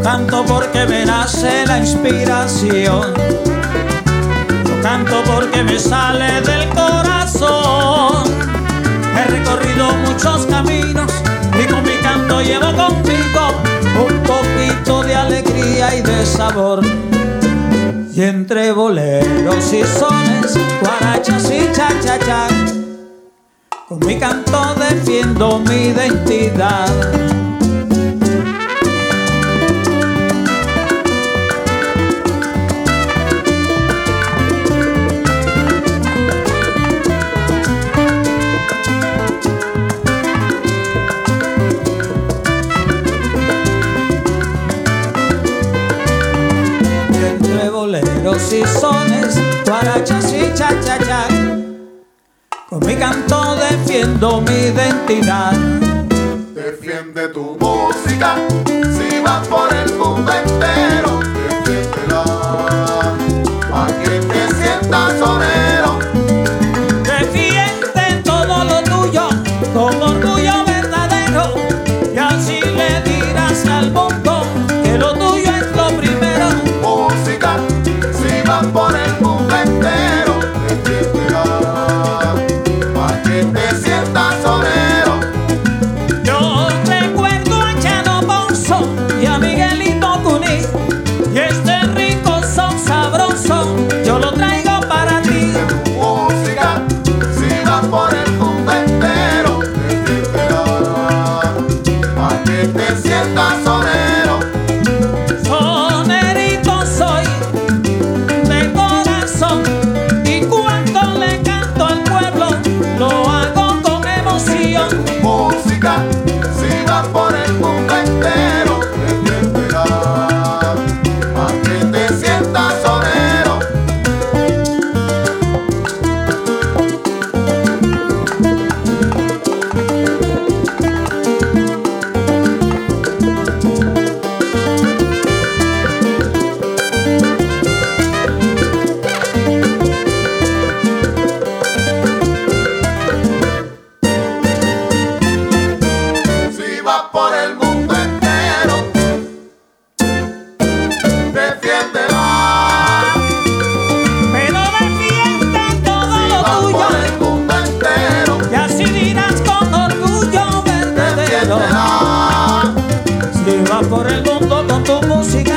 canto porque me nace la inspiración. Yo canto porque me sale del corazón. He recorrido muchos caminos y con mi canto llevo conmigo un poquito de alegría y de sabor. Y entre boleros y sones, guarachas y cha-cha-cha, con mi canto defiendo mi identidad. Boleros y sones, guarachas y cha-cha-cha, con mi canto defiendo mi identidad. Defiende tu música, si vas por el mundo entero, defiéndela, pa' que te sientas sonero. Defiende todo lo tuyo con orgullo verdadero, y así le dirás al mundo que lo tuyo es lo primero. Música, si vas por el mundo entero, defiéndela, pa' que te sientas sonero. Yo recuerdo a Chano Ponzo y a Miguelito Cuní, y este rico son sabroso, yo lo traigo para ti. Música, si vas por el mundo entero, defiéndela, pa' que te sientas sonero. Sonerito soy de corazón, y cuando le canto al pueblo lo hago con emoción. Música, si vas por el mundo entero, defiéndela, pa' que te sientas sonero. Si vas por el mundo entero, defiéndela. Pero defiende todo Si lo vas tuyo, por el mundo entero, y así dirás con orgullo verdadero. defiéndela. Si vas por el mundo con tu música,